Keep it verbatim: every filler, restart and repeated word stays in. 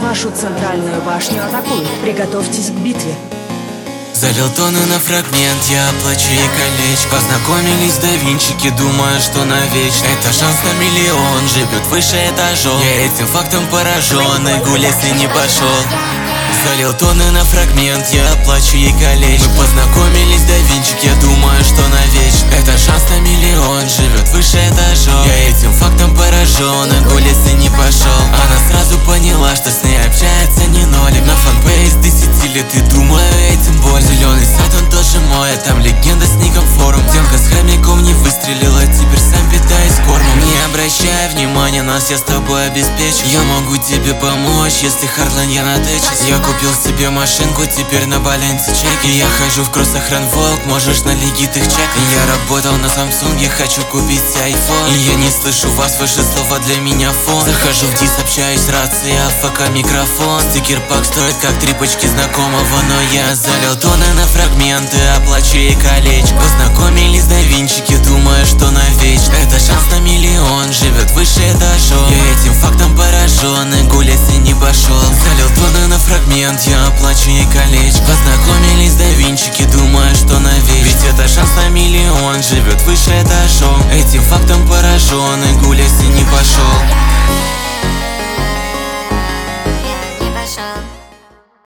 Вашу центральную башню атакуют. Приготовьтесь к битве. Залил тоны на фрагмент, я оплачу ей колечко. Познакомились да винчики, думая, что навечно. Это шанс на миллион, живет выше этажом. Я этим фактом поражен, и гуль, если не пошел. Залил тоны на фрагмент, я оплачу ей колечко. Мы познакомились да винчики, я думаю, что навечно. Это шанс на миллион, живет выше этажом. Я этим фактом поражен, и гуль, если не пошел. Она сразу поняла, что с ней общается не нолик. На фанбейс десяти лет и думаю, этим боль. Зеленый сад, он тоже мой, а там легенда с ником форум. Демка с хомяком не выстрелила, теперь сам питаюсь кормом. Не обращай внимания, нас я с тобой обеспечу. Я могу тебе помочь, если хардлайн я натечусь. Я купил себе машинку, теперь на балансе чеки. Я хожу в кроссах Ранволк, можешь на легит их чекать. Я работал на Самсунге, хочу купить айфон. И я не слышу вас, ваши слова для меня фон. Захожу в дис, общаюсь, рация, АФК, микрофон. Стикер-пак стоит как три пачки знакомого, но я залил тоны на фрагменты, оплачу ей колечко. Познакомились да винчики, думая, что навечно. Это шанс на миллион, живет выше этажом. Я этим фактом поражен, и гуль, если не пошел. Залил тоны на фрагмент, я оплачу ей колечко. Познакомились да винчики, думая, что навечно. Ведь это шанс на миллион, живет выше этажом. Этим фактом поражен, и гуль, если не пошел.